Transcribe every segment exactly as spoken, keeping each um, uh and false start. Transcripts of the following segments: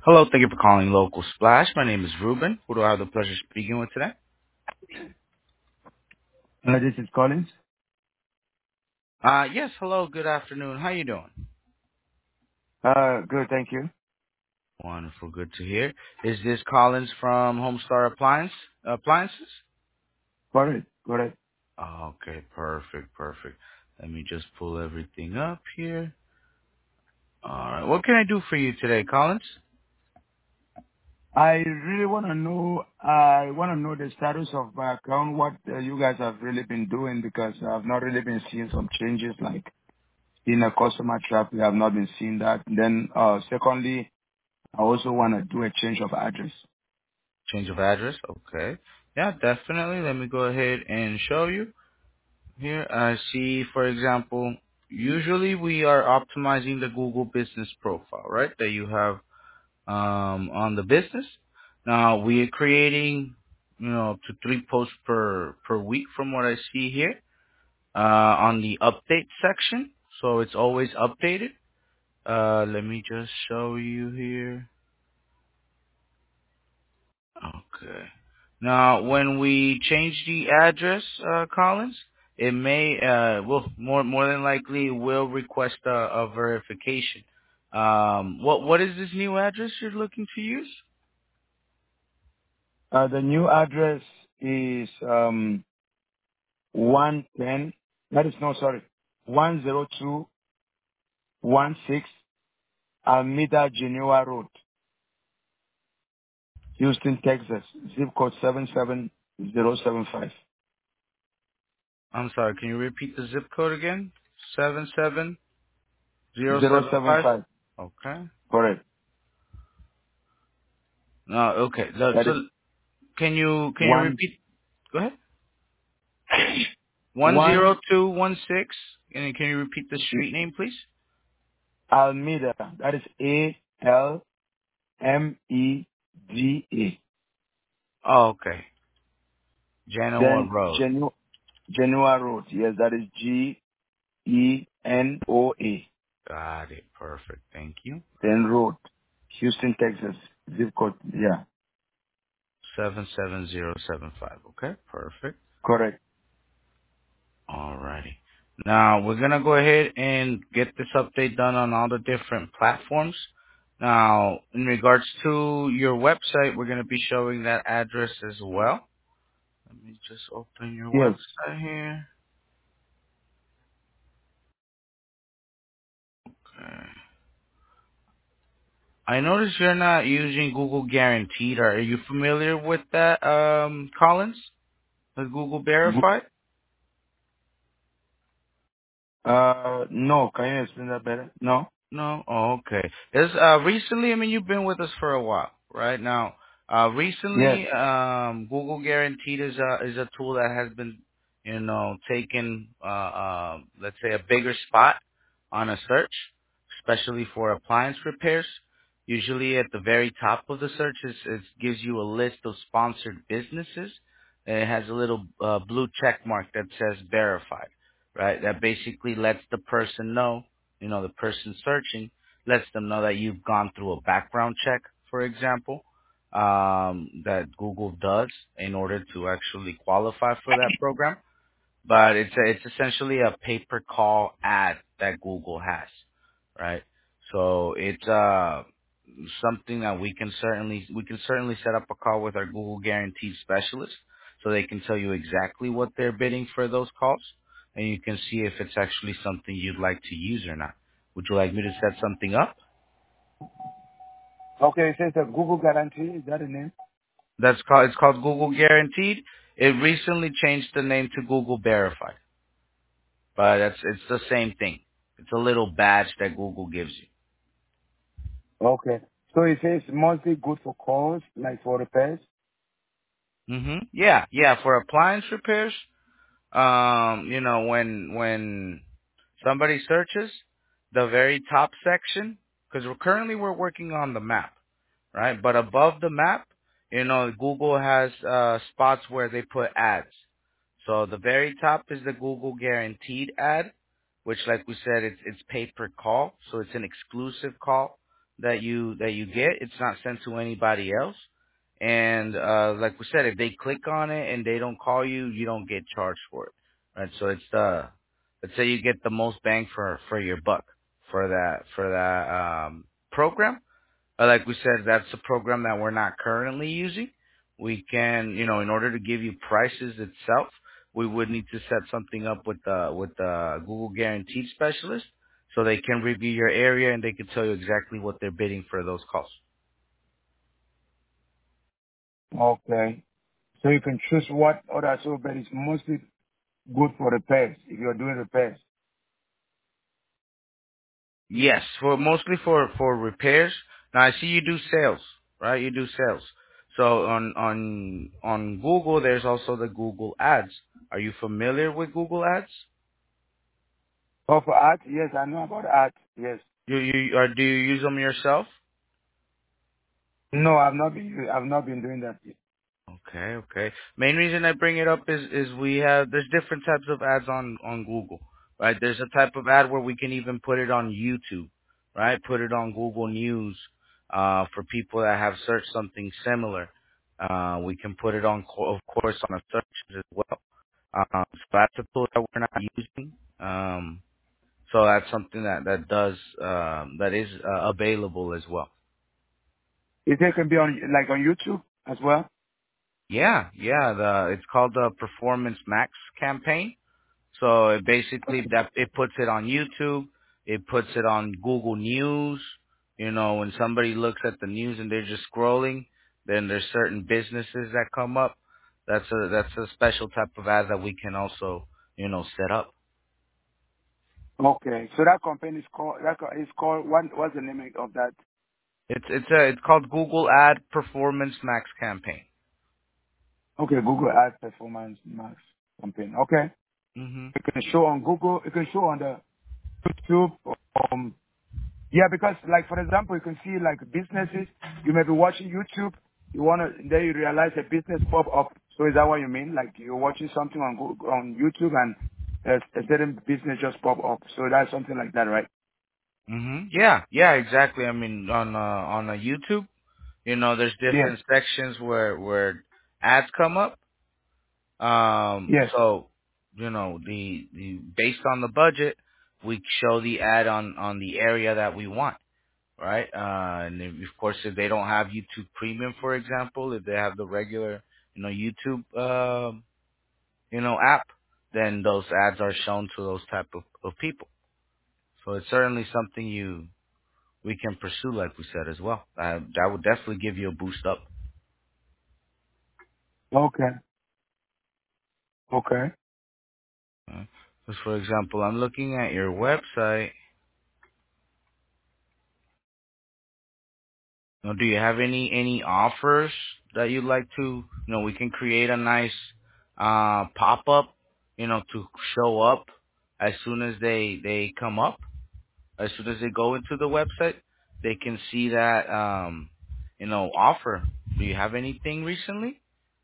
Hello, thank you for calling Local Splash. My name is Ruben. Who do I have the pleasure of speaking with today? Uh, this is Collins. Uh, yes, hello, good afternoon. How you doing? Uh, good, thank you. Wonderful, good to hear. Is this Collins from Homestar Appliance Appliances? Got it, got it. Oh, okay, perfect, perfect. Let me just pull everything up here. All right, what can I do for you today, Collins? I really want to know, I want to know the status of my account, what uh, you guys have really been doing because I've not really been seeing some changes like in a customer traffic. I've not been seeing that. Then, uh, secondly, I also want to do a change of address. Change of address? Okay. Yeah, definitely. Let me go ahead and show you. Here I see, for example, usually we are optimizing the Google Business profile, right, that you have um, on the business. Now we are creating, you know, up to three posts per per week from what I see here uh, on the update section. So it's always updated. Uh, let me just show you here. Okay. Now, when we change the address, uh, Collins, it may, uh, will more more than likely will request a, a verification. Um, what what is this new address you're looking to use? Uh, the new address is, um, one ten, that is, no, sorry, one zero two one six Almeda Genoa Road. Houston, Texas, zip code seven seven zero seven five. I'm sorry. Can you repeat the zip code again? Seven seven zero Zero seven seven five. five. Okay. Correct. No. Okay. The- That is So can you can you one repeat? Go ahead. One one zero two one six. And can you repeat the street name, please? Almeida. That is A L M E D A. Oh, okay. Genoa Then Road. Genu Genoa Road. Yes, that is G E N O A. Got it. Perfect. Thank you. Then Road. Houston, Texas. Zip code. Yeah. seven seven zero seven five. Okay, perfect. Correct. Alrighty. Now we're gonna go ahead and get this update done on all the different platforms. Now, in regards to your website, we're gonna be showing that address as well. Let me just open your Yes. website here. Okay. I noticed you're not using Google Guaranteed. Are you familiar with that, um, Collins? With Google Verified? Uh, no. Can you explain that better? No. No? Oh, okay. There's uh recently, I mean, you've been with us for a while, right? Now, uh Yes. recently, um Google Guaranteed is a is a tool that has been, you know, taking uh uh let's say a bigger spot on a search, especially for appliance repairs. Usually at the very top of the search is it gives you a list of sponsored businesses. And it has a little uh, blue check mark that says verified, right? That basically lets the person know, you know, the person searching lets them know that you've gone through a background check, for example, um, that Google does in order to actually qualify for that program. But it's a, it's essentially a pay per call ad that Google has, right? So it's uh something that we can certainly we can certainly set up a call with our Google Guaranteed specialist so they can tell you exactly what they're bidding for those calls, and you can see if it's actually something you'd like to use or not. Would you like me to set something up? Okay. It says a Google guarantee. Is that the name? That's called it's called Google Guaranteed. It recently changed the name to Google Verified, but it's it's the same thing. It's a little badge that Google gives you. Okay. So it says mostly good for calls, like for repairs. Mhm. Yeah, yeah. For appliance repairs, um, you know, when when somebody searches the very top section, because we're currently we're working on the map, right? But above the map, you know, Google has uh, spots where they put ads. So the very top is the Google Guaranteed ad, which, like we said, it's it's pay per call, so it's an exclusive call that you that you get. It's not sent to anybody else. And uh like we said, if they click on it and they don't call you, you don't get charged for it. Right? So it's the let's say you get the most bang for for your buck for that for that um program. Uh, like we said, that's a program that we're not currently using. We can, you know, in order to give you prices itself, we would need to set something up with the with the Google Guaranteed specialist, so they can review your area and they can tell you exactly what they're bidding for those calls. Okay. So you can choose what other so, but it's mostly good for repairs if you're doing repairs. Yes, for mostly for for repairs. Now I see you do sales, right? You do sales. So on on on Google, there's also the Google Ads. Are you familiar with Google Ads? Oh, for art? Yes, I know about art. Yes. You you or do you use them yourself? No, I've not been. I've not been doing that. Yet. Okay, okay. Main reason I bring it up is is we have there's different types of ads on on Google, right? There's a type of ad where we can even put it on YouTube, right? Put it on Google News, uh, for people that have searched something similar. Uh, we can put it on, co- of course, on a search as well. Um, so that's a tool that we're not using. Um, so that's something that that does um, that is uh, available as well. It can be on like on YouTube as well. Yeah, yeah. The it's called the Performance Max campaign. So it basically that it puts it on YouTube, it puts it on Google News. You know, when somebody looks at the news and they're just scrolling, then there's certain businesses that come up. That's a that's a special type of ad that we can also, you know, set up. Okay, so that campaign is called that co- is called what? What's the name of that? It's it's a it's called Google Ad Performance Max campaign. Okay, Google Ads Performance Max campaign. Okay, Mhm. it can show on Google. It can show on the YouTube. Um, yeah, because like for example, you can see like businesses. You may be watching YouTube. You wanna then you realize a business pop up. So is that what you mean? Like you're watching something on Google, on YouTube and a, a certain business just pop up. So that's something like that, right? Mhm. Yeah, yeah, exactly. I mean, on uh, on a YouTube, you know, there's Yes. different sections where where ads come up. Um, Yes. so, you know, the, the, based on the budget, we show the ad on, on the area that we want, right? Uh, and if, of course, if they don't have YouTube Premium, for example, if they have the regular, you know, YouTube, um, you know, app, then those ads are shown to those type of, of people. So it's certainly something you, we can pursue, like we said as well. Uh, that would definitely give you a boost up. Okay. Okay. Uh, Because, for example, I'm looking at your website. Now, do you have any any offers that you'd like to? You know, we can create a nice uh pop up, you know, to show up as soon as they they come up, as soon as they go into the website, they can see that um you know offer. Do you have anything recently?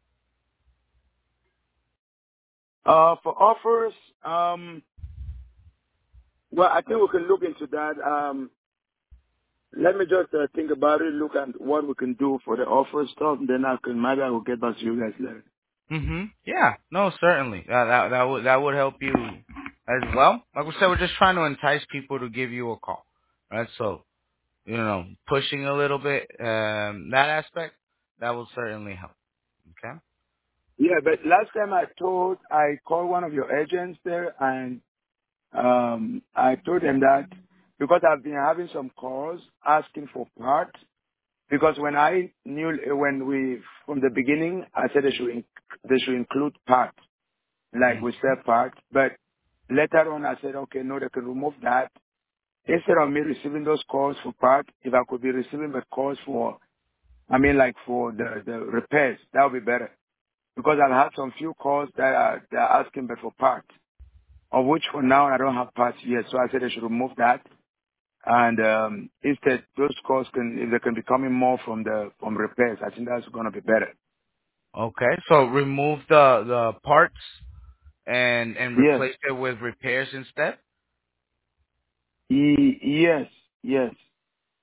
Uh, for offers, um, well, I think we can look into that. Um, let me just uh, think about it, look at what we can do for the offer stuff, and then I can maybe I will get back to you guys later. Mhm. Yeah. No, certainly. That that that would that would help you as well. Like we said, we're just trying to entice people to give you a call, right? So you know, pushing a little bit, um, that aspect, that will certainly help. Okay? Yeah, but last time I told, I called one of your agents there, and um, I told them that because I've been having some calls asking for parts. Because when I knew when we from the beginning, I said they should in, they should include parts, like Mm. we sell parts. But later on, I said, okay, no, they can remove that. Instead of me receiving those calls for parts, if I could be receiving the calls for, I mean, like for the the repairs, that would be better. Because I've had some few calls that are they're asking but for parts, of which for now I don't have parts yet. So I said they should remove that. And um, instead, those calls can, if they can be coming more from the from repairs, I think that's going to be better. Okay, so remove the, the parts and, and Yes. replace it with repairs instead? E- yes. Yes.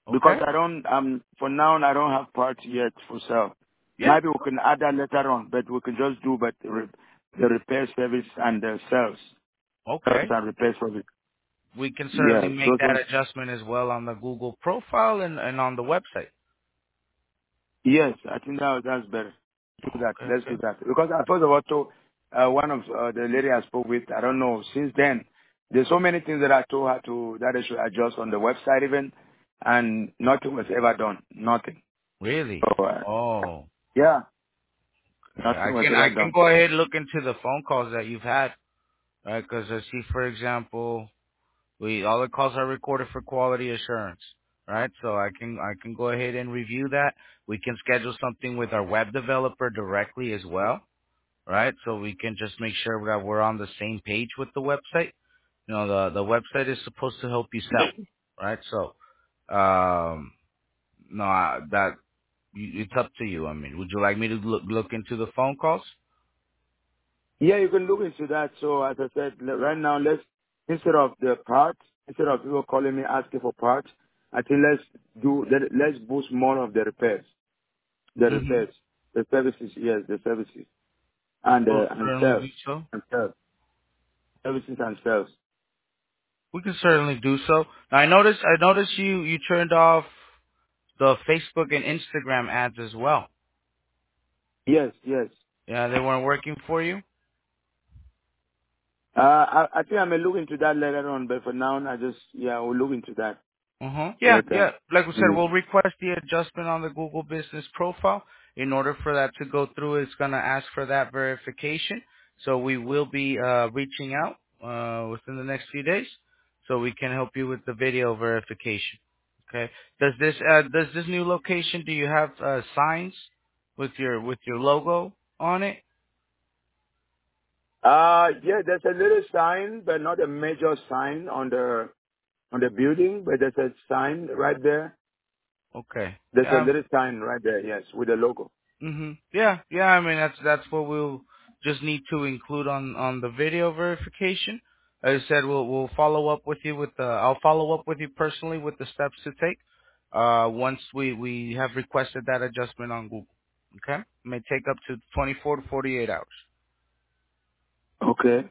because Okay. I don't, um, for now, I don't have parts yet for sale. Yeah. Maybe we can add that later on, but we can just do but the re- the repair service and the sales. Service Okay. and repair service. We can certainly Yes, make those that ones. adjustment as well on the Google profile and, and on the website. Yes, I think that that's better. Do that. Okay. Let's do Okay. that. Because I first of all, told, uh, one of uh, the lady I spoke with, I don't know, since then, there's so many things that I told her to, that I should adjust on the website even, and nothing was ever done. Nothing. Really? So, uh, Oh. yeah, Okay. I nothing was can I ever can done. go ahead and look into the phone calls that you've had, right? Because I see, for example, we all the calls are recorded for quality assurance, right? So I can I can go ahead and review that. We can schedule something with our web developer directly as well, right? So we can just make sure that we're on the same page with the website. You know, the the website is supposed to help you sell, right? So, um, no, I, that you- it's up to you. I mean, would you like me to look look into the phone calls? Yeah, you can look into that. So as I said, le- right now, let's, instead of the parts, instead of people calling me asking for parts, I think let's do, let- let's boost more of the repairs. The Mm-hmm. repairs. The services, yes, the services. And, We'll uh, and certainly sales. do so. And sales. Services and sales. We can certainly do so. Now, I noticed I noticed you you turned off the Facebook and Instagram ads as well. Yes, yes. Yeah, they weren't working for you. Uh, I, I think I may look into that later on, but for now, I just, yeah, we'll look into that Uh-huh. Yeah, later. yeah. Like we said, Mm. we'll request the adjustment on the Google Business Profile. In order for that to go through, it's going to ask for that verification. So we will be uh, reaching out uh, within the next few days, so we can help you with the video verification. Okay. Does this uh, does this new location? Do you have uh, signs with your with your logo on it? Uh, yeah, there's a little sign, but not a major sign on the, on the building, but there's a sign right there. Okay. There's a Yeah. little sign right there, yes, with the logo. Mhm. Yeah, yeah. I mean, that's that's what we'll just need to include on on the video verification. As I said, we'll we'll follow up with you with the. I'll follow up with you personally with the steps to take. Uh, once we we have requested that adjustment on Google. Okay. It may take up to twenty-four to forty-eight hours. Okay.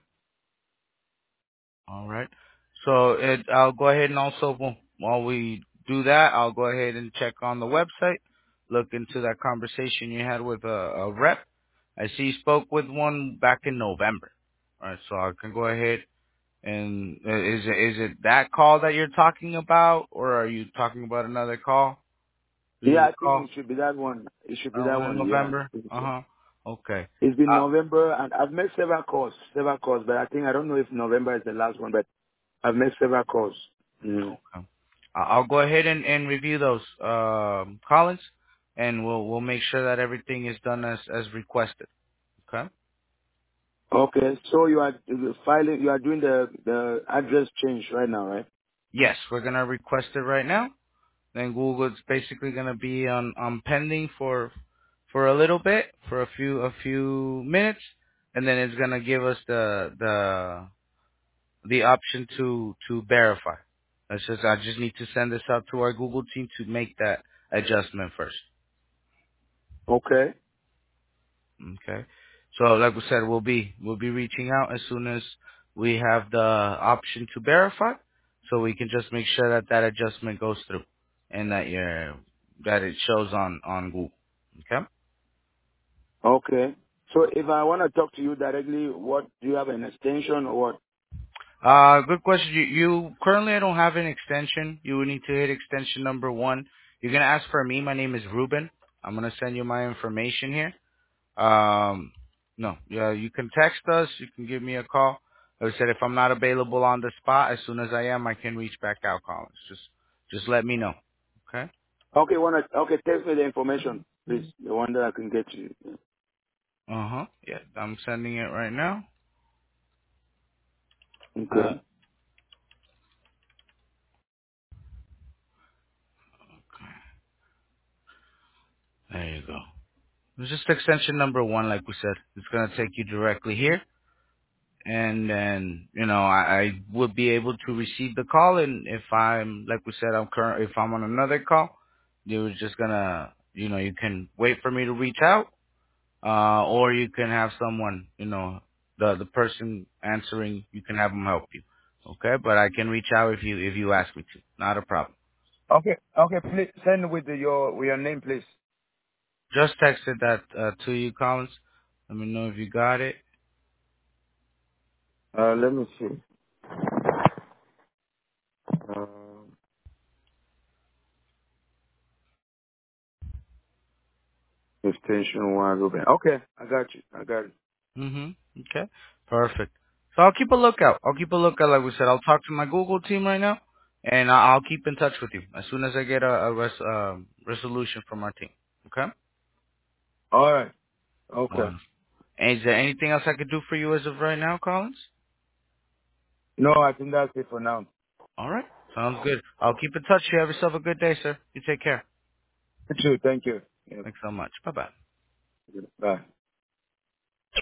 All right. So it, I'll go ahead and also well, while we do that, I'll go ahead and check on the website, look into that conversation you had with a, a rep. I see you spoke with one back in November. All right, so I can go ahead and uh, is it is it that call that you're talking about, or are you talking about another call? This is Yeah, a I think call it should be that one. It should be uh, that one in one, yeah. November. Uh huh. Okay. It's been Uh, November, and I've made several calls, several calls, but I think, I don't know if November is the last one, but I've made several calls. Mm. Okay. I- I'll go ahead and, and review those, um, Collins, and we'll we'll make sure that everything is done as as requested. Okay. Okay, so you are you filing, you are doing the, the address change right now, right? Yes, we're gonna request it right now. Then Google's basically gonna be on on pending for for a little bit, for a few a few minutes, and then it's gonna give us the the the option to to verify. That's just I just need to send this out to our Google team to make that adjustment first. Okay. Okay. So like we said, we'll be we'll be reaching out as soon as we have the option to verify, so we can just make sure that that adjustment goes through, and that you that it shows on on Google. Okay. Okay. So if I want to talk to you directly, what, do you have an extension or what? Uh, good question. You, you currently I don't have an extension. You would need to hit extension number one. You're gonna ask for me. My name is Ruben. I'm gonna send you my information here. Um, no, yeah, you can text us. You can give me a call. Like I said, if I'm not available on the spot, as soon as I am, I can reach back out, Collins. Just, just let me know. Okay. Okay, wanna, okay, text me the information, please, the one that I can get you. Uh huh. Yeah, I'm sending it right now. Uh, Okay. there you go. It's just extension number one, like we said. It's gonna take you directly here. and then you know I, I would be able to receive the call. And if I'm like we said, I'm current. If I'm on another call, you're just gonna you know you can wait for me to reach out, uh, or you can have someone you know the the person answering. You can have them help you. Okay, but I can reach out if you if you ask me to. Not a problem. Okay, okay, please send with the, your with your name, please. Just texted that uh, to you, Collins. Let me know if you got it. Uh, let me see. Uh, extension one. Ruben. Okay, I got you. I got it. Mhm. Okay. Perfect. So I'll keep a lookout. I'll keep a lookout. Like we said, I'll talk to my Google team right now, and I- I'll keep in touch with you as soon as I get a, a res, uh, resolution from our team. Okay. All right. Okay. Wonderful. And is there anything else I could do for you as of right now, Collins? No, I think that's it for now. All right. Sounds good. I'll keep in touch. You have yourself a good day, sir. You take care. You too. Thank you. Yeah. Thanks so much. Bye bye. Bye.